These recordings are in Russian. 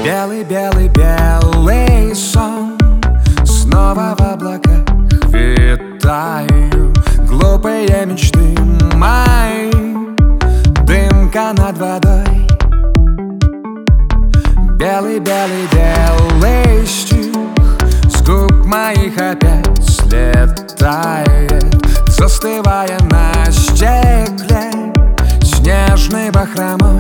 Белый-белый-белый сон, снова в облаках витаю. Глупые мечты мои, дымка над водой. Белый-белый-белый стих с губ моих опять слетает, застывая на стекле снежной бахромой.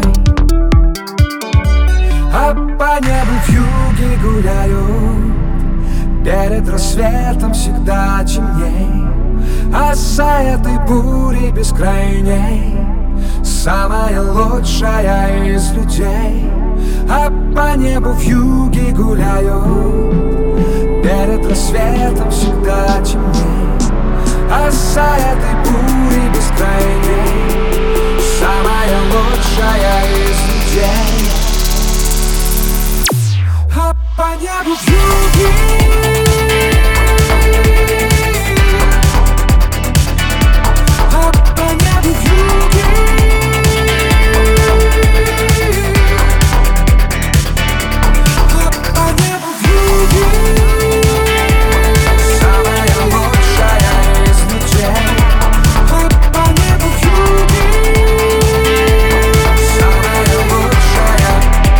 А по небу вьюги гуляют, перед рассветом всегда темней. А за этой бурей бескрайней самая лучшая из людей. А по небу вьюги гуляют, перед рассветом всегда темней. А за этой бурей бескрайней самая лучшая из людей. А по небу вьюги, а по небу вьюги, а по небу вьюги, самая лучшая из людей. А по небу вьюги, самая лучшая.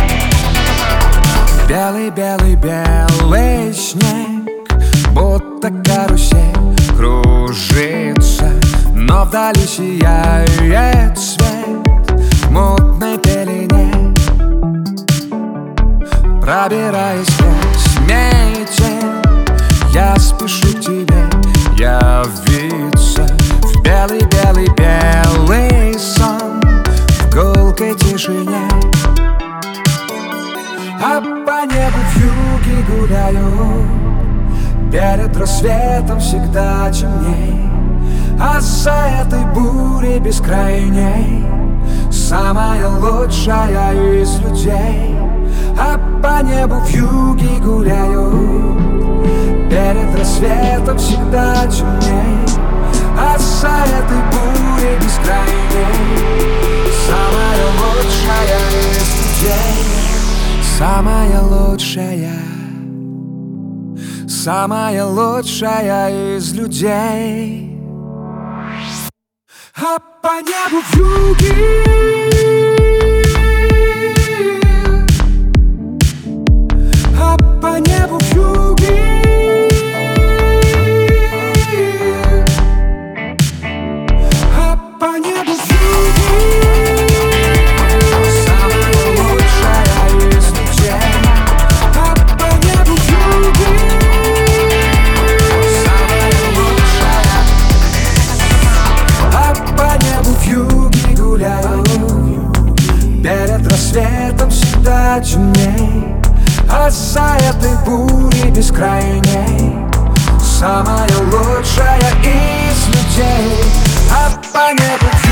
Белый-белый-белый снег, будто карусель кружится, но вдали сияет свет в мутной пелене. Пробираясь сквозь метель, я спешу к тебе явиться в белый-белый-белый сон, в гулкой тишине. А по небу вьюги гуляют, перед рассветом всегда темней. А за этой бурей бескрайней самая лучшая из людей. А по небу вьюги гуляют, перед рассветом всегда темней. А за этой бурей бескрайней самая лучшая из людей. Самая лучшая, самая лучшая из людей. А по небу вьюги, а по небу вьюги, а по небу вьюги. Перед рассветом всегда темней, а за этой бурей бескрайней самая лучшая из людей. А по небу